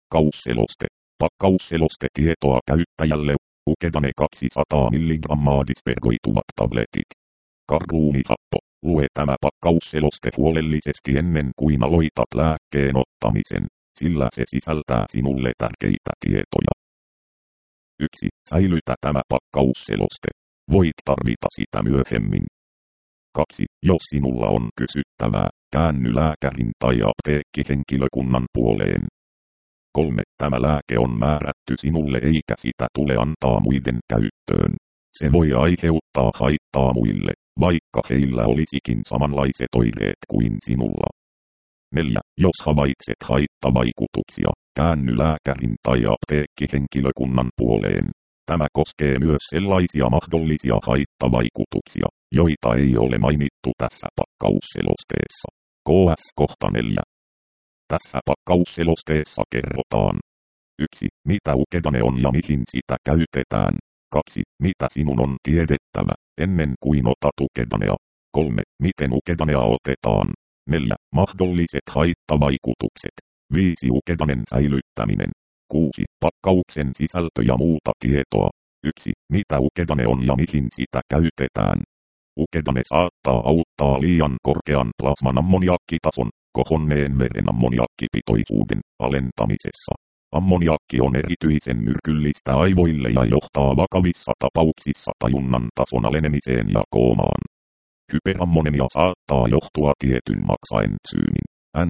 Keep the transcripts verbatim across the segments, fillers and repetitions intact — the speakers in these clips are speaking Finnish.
Pakkausseloste. Pakkausselostetietoa käyttäjälle. Ukedane kaksisataa milligrammaa dispergoituvat tabletit. Karduumihappo. Lue tämä pakkausseloste huolellisesti ennen kuin aloitat lääkkeen ottamisen, sillä se sisältää sinulle tärkeitä tietoja. yksi. Säilytä tämä pakkausseloste. Voit tarvita sitä myöhemmin. kaksi. Jos sinulla on kysyttävää, käänny lääkärin tai apteekkihenkilökunnan puoleen. kolme. Tämä lääke on määrätty sinulle eikä sitä tule antaa muiden käyttöön. Se voi aiheuttaa haittaa muille, vaikka heillä olisikin samanlaiset oireet kuin sinulla. neljä. Jos havaitset haittavaikutuksia, käänny lääkärin tai apteekkihenkilökunnan puoleen. Tämä koskee myös sellaisia mahdollisia haittavaikutuksia, joita ei ole mainittu tässä pakkausselosteessa. K S kohta neljä. Tässä pakkausselosteessa kerrotaan. yksi. Mitä Ukedane on ja mihin sitä käytetään. kaksi. Mitä sinun on tiedettävä, ennen kuin otat Ukedanea. kolme. Miten Ukedanea otetaan. neljä. Mahdolliset haittavaikutukset. viisi. Ukedanen säilyttäminen. kuusi. Pakkauksen sisältö ja muuta tietoa. yksi. Mitä Ukedane on ja mihin sitä käytetään. Ukedane saattaa auttaa liian korkean plasman ammoniakkitason, kohonneen veren ammoniakkipitoisuuden alentamisessa. Ammoniakki on erityisen myrkyllistä aivoille ja johtaa vakavissa tapauksissa tajunnan tason alenemiseen ja koomaan. Hyperammonemia saattaa johtua tietyn maksaentsyymin,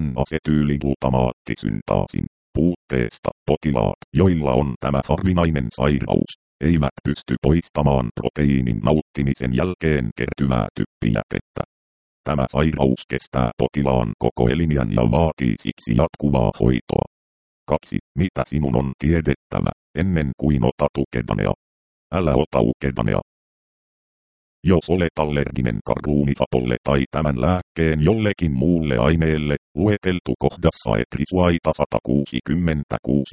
N-asetyyliglutamaattisyntaasin, puutteesta. Potilaat, joilla on tämä harvinainen sairaus, eivät pysty poistamaan proteiinin nauttimisen jälkeen kertyvää typpijätettä. Tämä sairaus kestää potilaan koko eliniän ja vaatii siksi jatkuvaa hoitoa. kaksi. Mitä sinun on tiedettävä, ennen kuin otat Ukedanea. Älä ota Ukedanea. Jos olet allerginen karduumihapolle tai tämän lääkkeen jollekin muulle aineelle, lueteltu kohdassa Etrisuaita sata kuusikymmentäkuusi.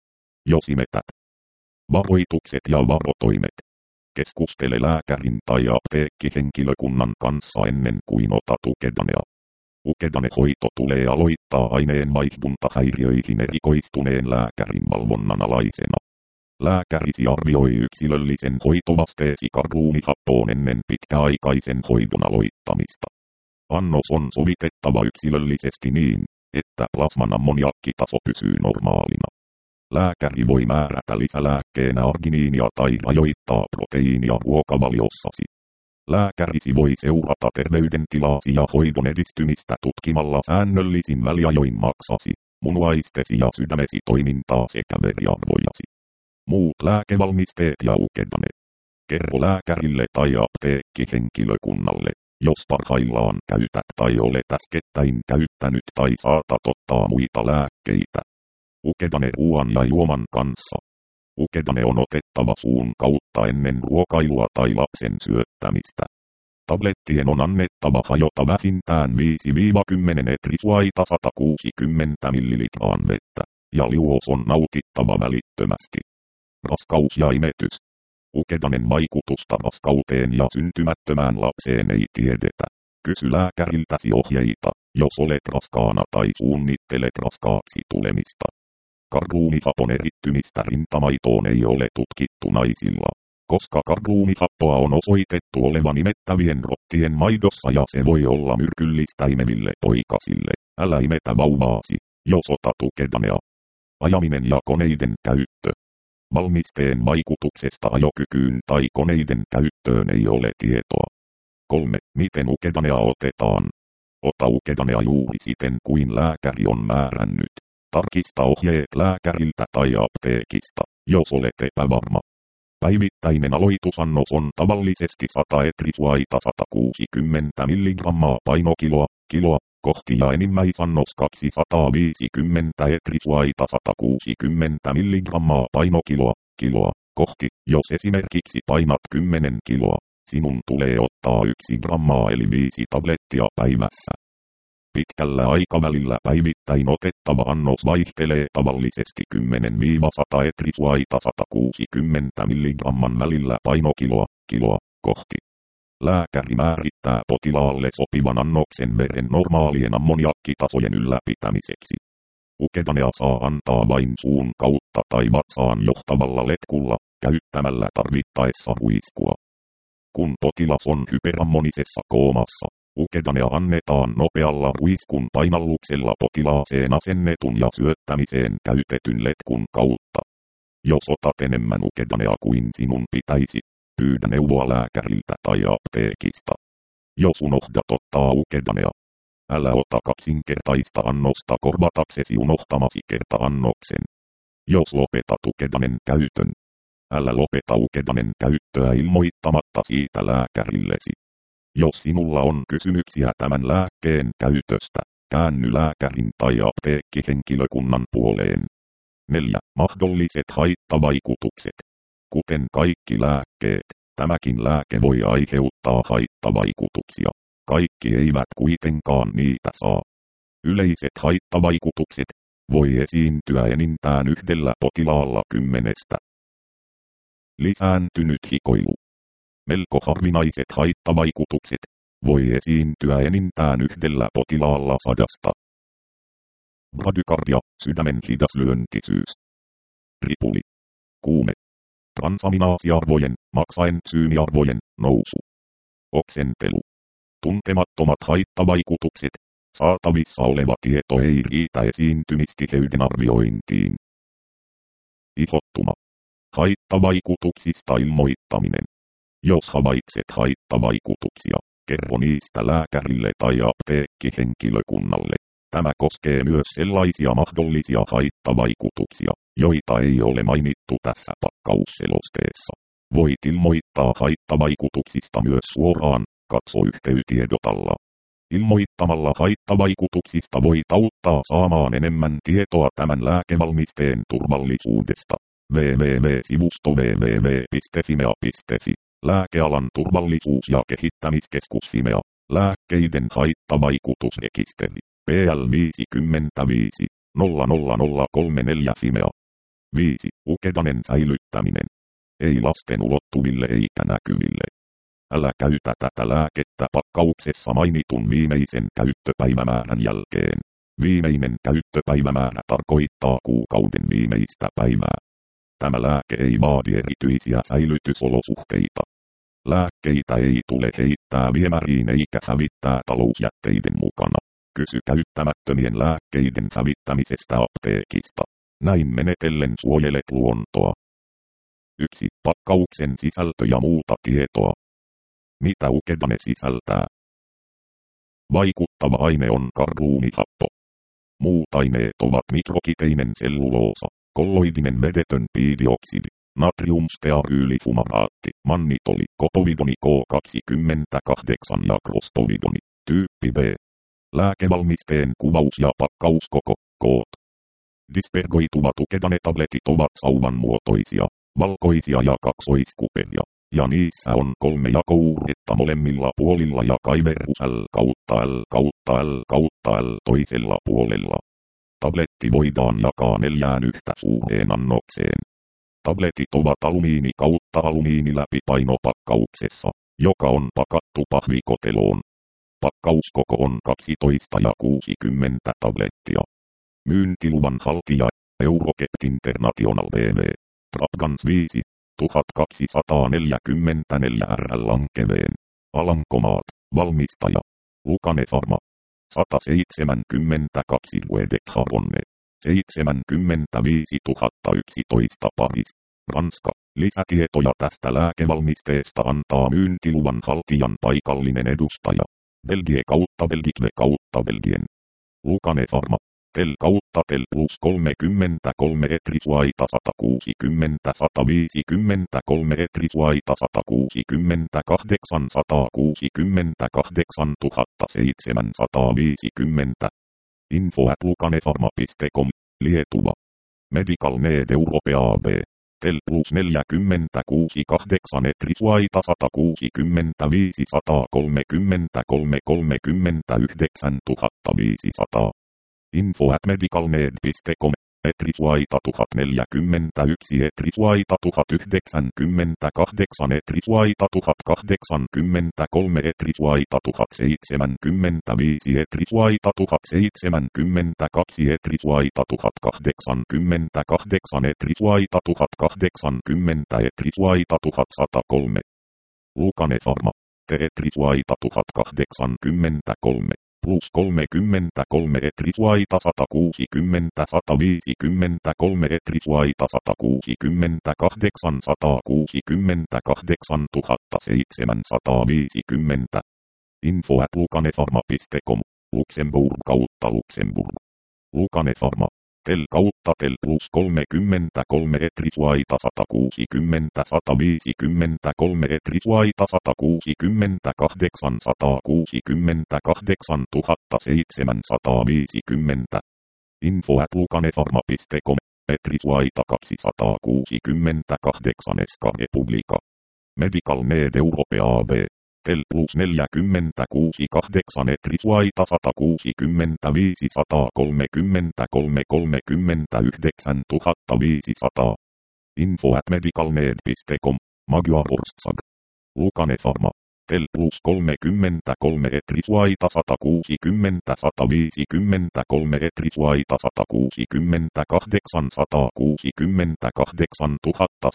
Jos imetät. Varoitukset ja varotoimet. Keskustele lääkärin tai apteekkihenkilökunnan kanssa ennen kuin otat Ukedanea. Ukedane-hoito tulee aloittaa aineenvaihduntahäiriöihin erikoistuneen lääkärin valvonnan alaisena. Lääkärisi arvioi yksilöllisen hoitovasteesi karduumihappoon ennen pitkäaikaisen hoidon aloittamista. Annos on sovitettava yksilöllisesti niin, että plasman ammoniakkitaso pysyy normaalina. Lääkäri voi määrätä lisälääkkeenä arginiinia tai rajoittaa proteiinia ruokavaliossasi. Lääkärisi voi seurata terveydentilaasi ja hoidon edistymistä tutkimalla säännöllisin väliajoin maksasi, munuaistesi ja sydämesi toimintaa sekä veriarvojasi. Muut lääkevalmisteet ja Ukedane. Kerro lääkärille tai apteekkihenkilökunnalle, jos parhaillaan käytät tai olet äskettäin käyttänyt tai saatat ottaa muita lääkkeitä. Ukedane ruoan ja juoman kanssa. Ukedane on otettava suun kautta ennen ruokailua tai lapsen syöttämistä. Tablettien on annettava hajota vähintään viisi kymmenen Etrisuaita sata kuusikymmentä millilitraa vettä, ja liuos on nautittava välittömästi. Raskaus ja imetys. Ukedanen vaikutusta raskauteen ja syntymättömään lapseen ei tiedetä. Kysy lääkäriltäsi ohjeita, jos olet raskaana tai suunnittelet raskaaksi tulemista. Karduumihapon erittymistä rintamaitoon ei ole tutkittu naisilla, koska karduumihappoa on osoitettu olevan imettävien rottien maidossa ja se voi olla myrkyllistä imeville poikasille. Älä imetä vauvaasi, jos otat Ukedanea. Ajaminen ja koneiden käyttö. Valmisteen vaikutuksesta ajokykyyn tai koneiden käyttöön ei ole tietoa. kolme. Miten Ukedanea otetaan? Ota Ukedanea juuri siten kuin lääkäri on määrännyt. Tarkista ohjeet lääkäriltä tai apteekista, jos olet epävarma. Päivittäinen aloitusannos on tavallisesti sata Etrisuaita sata kuusikymmentä milligrammaa painokiloa, kiloa, kohti ja enimmäisannos kaksisataaviisikymmentä Etrisuaita sata kuusikymmentä milligrammaa painokiloa, kiloa, kohti. Jos esimerkiksi painat kymmenen kiloa, sinun tulee ottaa yksi grammaa eli viisi tablettia päivässä. Pitkällä aikavälillä päivittäin otettava annos vaihtelee tavallisesti kymmenen sata Etrisuaita sata kuusikymmentä milligramman välillä painokiloa, kiloa, kohti. Lääkäri määrittää potilaalle sopivan annoksen veren normaalien ammoniakkitasojen ylläpitämiseksi. Ukedanea saa antaa vain suun kautta tai vatsaan johtavalla letkulla, käyttämällä tarvittaessa ruiskua. Kun potilas on hyperammonisessa koomassa, ukedanea annetaan nopealla ruiskun painalluksella potilaaseen asennetun ja syöttämiseen käytetyn letkun kautta. Jos otat enemmän ukedanea kuin sinun pitäisi, pyydä neuvoa lääkäriltä tai apteekista. Jos unohdat ottaa ukedanea, älä ota kaksinkertaista annosta korvataksesi unohtamasi kerta-annoksen. Jos lopetat ukedanen käytön, älä lopeta ukedanen käyttöä ilmoittamatta siitä lääkärillesi. Jos sinulla on kysymyksiä tämän lääkkeen käytöstä, käänny lääkärin tai apteekkihenkilökunnan puoleen. neljä. Mahdolliset haittavaikutukset. Kuten kaikki lääkkeet, tämäkin lääke voi aiheuttaa haittavaikutuksia. Kaikki eivät kuitenkaan niitä saa. Yleiset haittavaikutukset voi esiintyä enintään yhdellä potilaalla kymmenestä. Lisääntynyt hikoilu. Melko harvinaiset haittavaikutukset voi esiintyä enintään yhdellä potilaalla sadasta. Bradykardia, sydämen hidaslyöntisyys. Ripuli. Kuume. Transaminaasiarvojen, maksaentsyymiarvojen nousu. Oksentelu. Tuntemattomat haittavaikutukset. Saatavissa oleva tieto ei riitä esiintymistiheyden arviointiin. Ihottuma. Haittavaikutuksista ilmoittaminen. Jos havaitset haittavaikutuksia, kerro niistä lääkärille tai apteekkihenkilökunnalle. Tämä koskee myös sellaisia mahdollisia haittavaikutuksia, joita ei ole mainittu tässä pakkausselosteessa. Voit ilmoittaa haittavaikutuksista myös suoraan, katso yhteytiedotalla. Ilmoittamalla haittavaikutuksista voit auttaa saamaan enemmän tietoa tämän lääkevalmisteen turvallisuudesta. www.sivusto www piste fimea piste fi. Lääkealan turvallisuus- ja kehittämiskeskus Fimea. Lääkkeiden haittavaikutusrekisteri. P L viisikymmentäviisi nolla nolla nolla kolmekymmentäneljä Fimea. viisi. Ukedanen säilyttäminen. Ei lasten ulottuville eikä näkyville. Älä käytä tätä lääkettä pakkauksessa mainitun viimeisen käyttöpäivämäärän jälkeen. Viimeinen käyttöpäivämäärä tarkoittaa kuukauden viimeistä päivää. Tämä lääke ei vaadi erityisiä säilytysolosuhteita. Lääkkeitä ei tule heittää viemäriin eikä hävittää talousjätteiden mukana. Kysy käyttämättömien lääkkeiden hävittämisestä apteekista. Näin menetellen suojelet luontoa. yksi. Pakkauksen sisältö ja muuta tietoa. Mitä ukedane sisältää? Vaikuttava aine on karluunihappo. Muut aineet ovat mikrokiteinen selluloosa, kolloidinen vedetön piidioksidi, natriumstearyylifumaраatti, mannitoli, kopovidoni K kaksikymmentäkahdeksan ja krostovidoni, tyyppi B. Lääkevalmisteen kuvaus ja pakkauskoko, koot. Dispergoituvat ukedane-tabletit ovat sauvanmuotoisia, valkoisia ja kaksoiskupeja, ja niissä on kolme jakouuretta molemmilla puolilla ja kaiverus L kautta L kautta L kautta L toisella puolella. Tabletti voidaan jakaa neljään yhtä suureen annokseen. Tabletit ovat alumiini kautta alumiini läpipainopakkauksessa, joka on pakattu pahvikoteloon. Pakkauskoko on kaksitoista ja kuusikymmentä tablettia. Myyntiluvan haltija Eurokept International B V. Trapgans viisi tuhatkaksisataaneljäkymmentäneljä R L Lankeveen. Alankomaat. Valmistaja. Lukane Pharma. sata seitsemänkymmentäkaksi Ruedekharonne. seitsemänkymmentäviisituhatta yksitoista Paris. Ranska. Lisätietoja tästä lääkevalmisteesta antaa myyntiluvan haltijan paikallinen edustaja. Belgie kautta Belgique kautta Belgien. Lukane Pharma. Tel kautta Tel plus kolmekymmentäkolme Etrisuaita sata kuusikymmentä sata viisikymmentäkolme Etrisuaita sata kuusikymmentäkahdeksan sata kuusikymmentäkahdeksan tuhatta seitsemänsataaviisikymmentä. Info at lukanefarma piste com, Lietuva. Medical Need Europe A B. Tel plus neljäkymmentäkuusi kahdeksan Etrisuaita sata kuusikymmentäviisi sata kolmekymmentäkolme kolmekymmentäyhdeksän tuhatta viisisataa. Info at medicalned piste com Etrisvaita tuhat neljäkymmentäyksi, Etrisvaita tuhat yhdeksänkymmentäkahdeksan, Etrisvaita tuhat kahdeksankymmentäkolme, Etrisvaita tuhat seitsemänkymmentäviisi, Etrisvaita tuhat seitsemänkymmentäkaksi, Etrisvaita tuhat kahdeksankymmentäkahdeksan, Etrisvaita tuhat kahdeksankymmentä, Etrisvaita tuhat sata kolme. Lukanefarma. Te Etrisvaita tuhat kahdeksankymmentäkolme. Plus kolmekymmentäkolme, Etrisvaita sata kuusikymmentä, sata viisikymmentäkolme, Etrisvaita sata kuusikymmentäkahdeksan, sata kuusikymmentäkahdeksan tuhatta seitsemänsataaviisikymmentä. Info at lukanefarma piste com. Luxemburg kautta Luxemburg. Lukanefarma. Tel kautta tel plus kolmekymmentäkolme, Etrisvaita sata kuusikymmentä, sata viisikymmentäkolme, Etrisvaita sata kuusikymmentäkahdeksan, sata kuusikymmentäkahdeksan tuhatta seitsemänsataaviisikymmentä. Info at lukanefarma piste com. Etrisvaita kaksisataakuusikymmentäkahdeksan, Eska Republika. Medical Need Europe A B. Tel plus neljäkymmentäkuusi, kahdeksan, Etrisvaita sata kuusikymmentäviisi, sata kolmekymmentäkolme, kolmekymmentäyhdeksän tuhatta viisisataa. Info at medicalneed piste com. Magyar Ország. Lukanefarma. Tel plus kolmekymmentäkolme, Etrisvaita sata kuusikymmentä, sata viisikymmentäkolme, Etrisvaita sata kuusikymmentäkahdeksan, sata kuusikymmentäkahdeksan tuhatta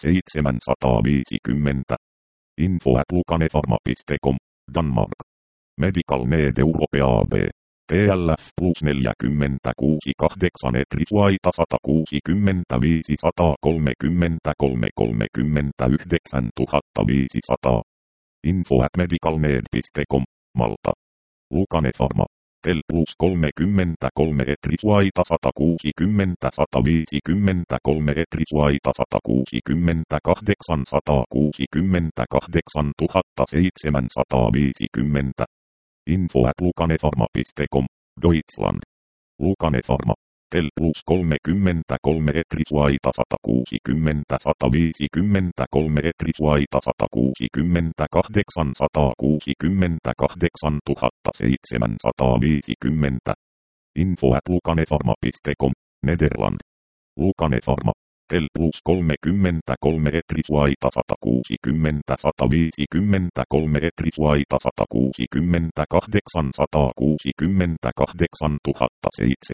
seitsemänsataaviisikymmentä. Info at lukanefarma piste com. Danmark. Medical Need Europe A B. T L F plus neljäkymmentäkuusi, kahdeksan, Etrisvaita sata kuusikymmentäviisi, sata kolmekymmentäkolme, kolmekymmentäyhdeksän tuhatta viisisataa. Info at medicalneed piste com. Malta. Lukanefarma. Tel plus kolmekymmentäkolme, Etrisvaita sata kuusikymmentä, sata viisikymmentäkolme, Etrisvaita sata kuusikymmentäkahdeksan, sata kuusikymmentäkahdeksan tuhatta seitsemänsataaviisikymmentä. Info at lukanefarma piste com. Deutschland. Lukanefarma. Tel plus kolmekymmentäkolme, Etrisvaita sata kuusikymmentä, sata viisikymmentäkolme, Etrisvaita sata kuusikymmentäkahdeksan, sata kuusikymmentäkahdeksan tuhatta seitsemänsataaviisikymmentä. Info at lukanefarma piste com. Nederland. Lukanefarma. Tel plus kolmekymmentäkolme, Etrisvaita sata kuusikymmentä, sata viisikymmentäkolme, Etrisvaita sata kuusikymmentäkahdeksan, sata kuusikymmentäkahdeksan tuhatta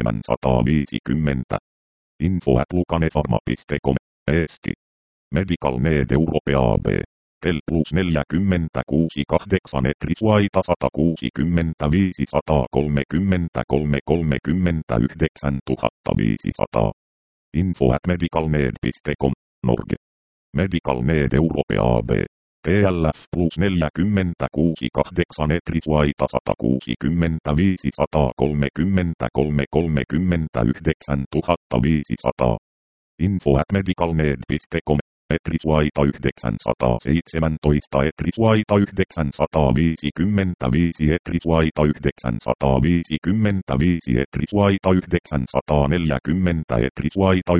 seitsemänsataaviisikymmentä. Info at lukanefarma piste com. Eesti. Medical Need Europe A B. Tel plus neljäkymmentäkuusi, kahdeksan, Etrisvaita sata kuusikymmentäviisi, sata kolmekymmentäkolme, kolmekymmentäyhdeksän tuhatta viisisataa. Info at medicalneed piste com. Norge. Medical Need Europe A B. T L F plus neljäkymmentäkuusi, kahdeksan, Etrisvaita sata kuusikymmentäviisi, sata kolmekymmentäkolme, kolmekymmentäyhdeksän tuhatta viisisataa. Info at medicalneed piste com. Etrisvaita yhdeksänsataaseitsemäntoista, Etrisvaita yhdeksänsataaviisikymmentäviisi, Etrisvaita yhdeksänsataaviisikymmentäviisi, Etrisvaita yhdeksänsataaneljäkymmentä, Etrisvaita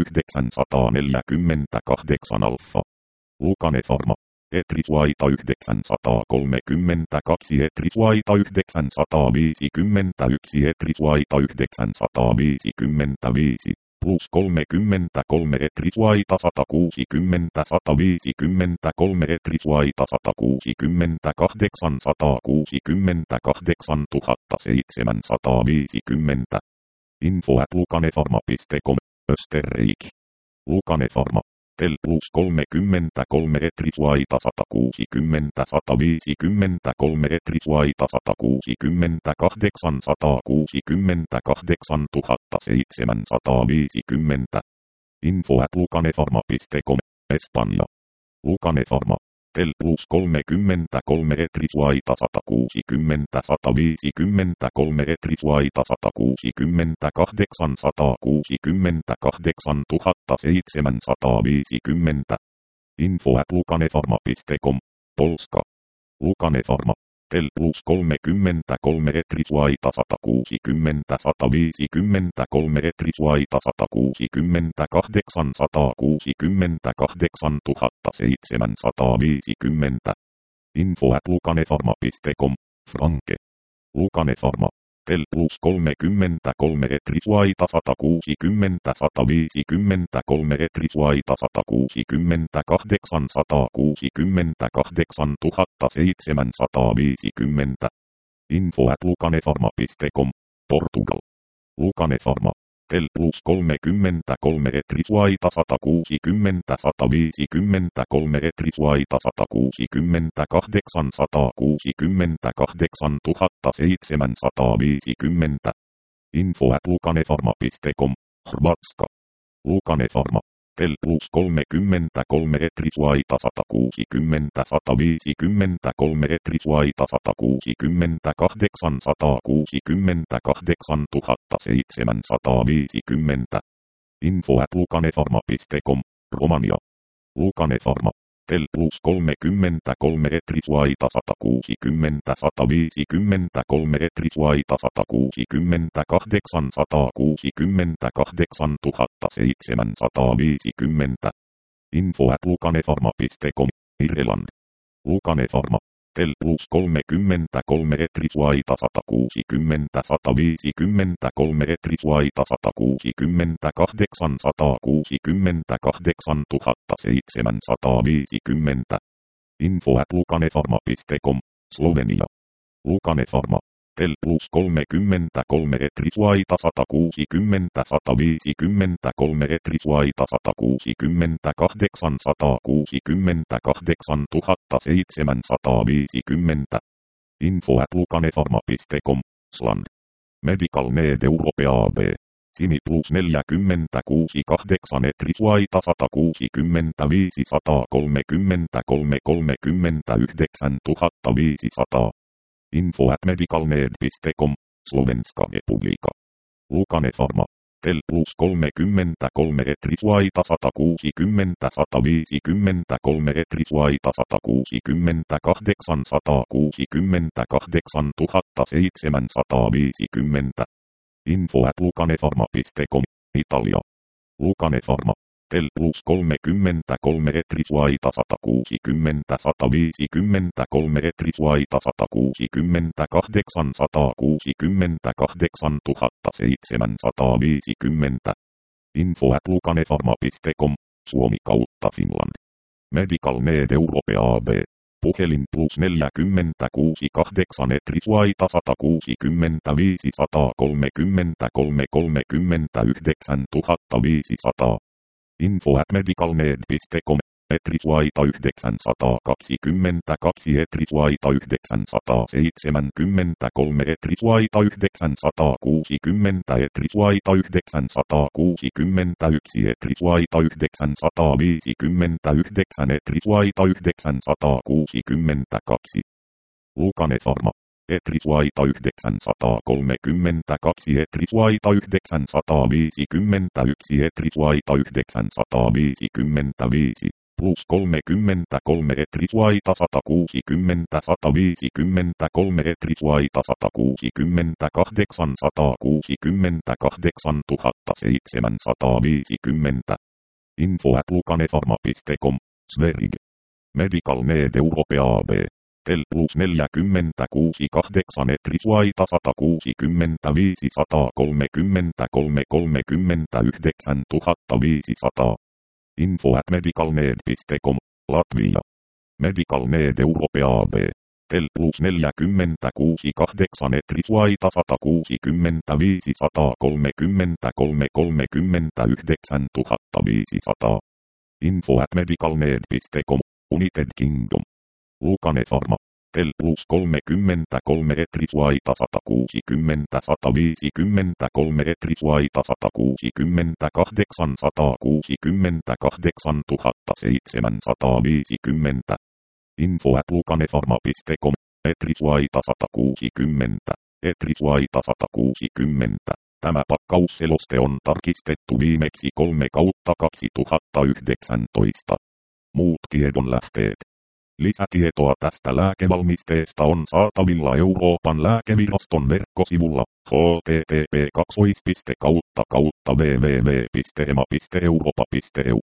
yhdeksänsataaneljäkymmentäkahdeksan Alfa. Lukanefarma. Etrisvaita yhdeksänsataakolmekymmentäkaksi, Etrisvaita yhdeksänsataaviisikymmentäyksi, Etrisvaita yhdeksänsataaviisikymmentäviisi. Plus kolmekymmentäkolme, Etrisvaita sata kuusikymmentä, sata viisikymmentäkolme, Etrisvaita sata kuusikymmentäkahdeksan, sata kuusikymmentäkahdeksan tuhatta seitsemänsataaviisikymmentä. Info at lukanefarma piste com. Österreich. Lukanefarma. Tel plus kolmekymmentäkolme, Etrisvaita sata kuusikymmentä, sata viisikymmentäkolme, Etrisvaita sata kuusikymmentäkahdeksan, sata kuusikymmentäkahdeksan tuhatta seitsemänsataaviisikymmentä. Info at lukanefarma piste com. Espanja. Lukanefarma. Tel plus kolmekymmentäkolme, Etrisvaita sata kuusikymmentä, sata viisikymmentäkolme, Etrisvaita sata kuusikymmentäkahdeksan, sata kuusikymmentäkahdeksan tuhatta seitsemänsataaviisikymmentä. Info at lukanefarma piste com. Polska. Lukanefarma. Tel plus kolmekymmentäkolme, Etrisvaita sata kuusikymmentä, sata viisikymmentäkolme, Etrisvaita sata kuusikymmentäkahdeksan, sata kuusikymmentäkahdeksan tuhatta seitsemänsataaviisikymmentä. Info at lukanefarma piste com. Franke. Lukanefarma. Tel plus kolmekymmentäkolme Etriswaita sata kuusikymmentä sata viisikymmentäkolme Etriswaita sata kuusikymmentäkahdeksan sata kuusikymmentäkahdeksan tuhatta seitsemänsataaviisikymmentä. Info at lucanefarma piste com, Portugal. Lucanefarma. Tel plus kolmekymmentäkolme Etriswaita sata kuusikymmentä sata viisikymmentäkolme Etriswaita sata kuusikymmentäkahdeksan sata kuusikymmentäkahdeksan tuhatta seitsemänsataaviisikymmentä. Info at lucanefarma piste com, Hrvatska. Lucanefarma. Tel plus kolmekymmentäkolme Etriswaita sata kuusikymmentä sata viisikymmentäkolme Etriswaita sata kuusikymmentäkahdeksan sata kuusikymmentäkahdeksan tuhatta seitsemänsataaviisikymmentä. Info at lucanefarma piste com, Romania. Lucanefarma. Tel plus kolmekymmentäkolme Etriswaita sata kuusikymmentä sata viisikymmentäkolme Etriswaita sata kuusikymmentäkahdeksan sata kuusikymmentäkahdeksan tuhatta seitsemänsataaviisikymmentä. Info at lucanefarma piste com, Irland. Lucanefarma. Tel plus kolmekymmentäkolme Etriswaita sata kuusikymmentä sata viisikymmentäkolme Etriswaita sata kuusikymmentäkahdeksan sata kuusikymmentäkahdeksan tuhatta seitsemänsataaviisikymmentä. Info at lucanefarma piste com, Slovenia. Lucanefarma. Tel plus kolmekymmentäkolme Etriswaita sata kuusikymmentä sata viisikymmentäkolme Etriswaita sata kuusikymmentäkahdeksan sata kuusikymmentäkahdeksan tuhatta seitsemänsataaviisikymmentä. Info at lucanefarma piste com, Slan. Medical Need Europe A B. Simi plus neljäkymmentäkuusi kahdeksan Etriswaita sata kuusikymmentäviisi sata kolmekymmentäkolme kolmekymmentäyhdeksän tuhatta viisisataa. Info at medicalneed piste com, Slovenska Republika. Lucanefarma. Tel plus kolmekymmentäkolme Etriswaita sata kuusikymmentä sata viisikymmentäkolme Etriswaita sata kuusikymmentäkahdeksan sata kuusikymmentäkahdeksan tuhatta seitsemänsataaviisikymmentä. Info at lucanefarma piste com, Italia. Lucanefarma. Tel plus kolmekymmentäkolme Etriswaita sata kuusikymmentä sata viisikymmentäkolme Etriswaita sata kuusikymmentäkahdeksan sata kuusikymmentäkahdeksan tuhatta seitsemänsataaviisikymmentä. Info at lucanefarma piste com, Suomi kautta Finland. Medical Need Europe A B. Puhelin plus neljäkymmentäkuusi kahdeksan Etriswaita sata kuusikymmentäviisi sata kolmekymmentäkolme kolmekymmentäyhdeksän tuhatta viisisataa. Info at medicalneed piste com, Etriswaita yhdeksänsataakaksikymmentäkaksi Etriswaita yhdeksänsataaseitsemänkymmentäkolme Etriswaita yhdeksänsataakuusikymmentä Etriswaita yhdeksänsataakuusikymmentäyksi Etriswaita yhdeksänsataaviisikymmentäyhdeksän Etriswaita yhdeksänsataakuusikymmentäkaksi. Lucanefarma. Etriswaita yhdeksänsataakolmekymmentäkaksi Etriswaita yhdeksänsataaviisikymmentäyksi Etriswaita yhdeksänsataaviisikymmentäviisi, plus kolmekymmentäkolme Etriswaita sata kuusikymmentä sata viisikymmentäkolme Etriswaita sata kuusikymmentäkahdeksan sata kuusikymmentäkahdeksan tuhatta seitsemänsataaviisikymmentä. Info at lucanefarma piste com, Sverige. Medical Need Europe A B. Tel plus neljäkymmentäkuusi kahdeksan Etriswaita sata kuusikymmentäviisi sata kolmekymmentäkolme kolmekymmentäyhdeksän tuhatta viisisataa. Info at medicalneed piste com, Latvia. Medical Need Europe A B. Tel plus neljäkymmentäkuusi kahdeksan Etriswaita sata kuusikymmentäviisi sata kolmekymmentäkolme kolmekymmentäyhdeksän tuhatta viisisataa. Info at medicalneed piste com, United Kingdom. Lucanefarma. Tel plus kolmekymmentäkolme Etriswaita sata kuusikymmentä sata viisikymmentäkolme Etriswaita sata kuusikymmentäkahdeksan sata kuusikymmentäkahdeksan tuhatta seitsemänsataaviisikymmentä. Info at lucanefarma piste com, Etriswaita sata kuusikymmentä, Etriswaita sata kuusikymmentä. Tämä pakkausseloste on tarkistettu viimeksi kolme kautta kaksituhattayhdeksäntoista. Muut tiedonlähteet. Lisätietoa tästä lääkevalmisteesta on saatavilla Euroopan lääkeviraston verkkosivulla h t t p kaksi piste kautta kautta w w w piste e m a piste europa piste e u.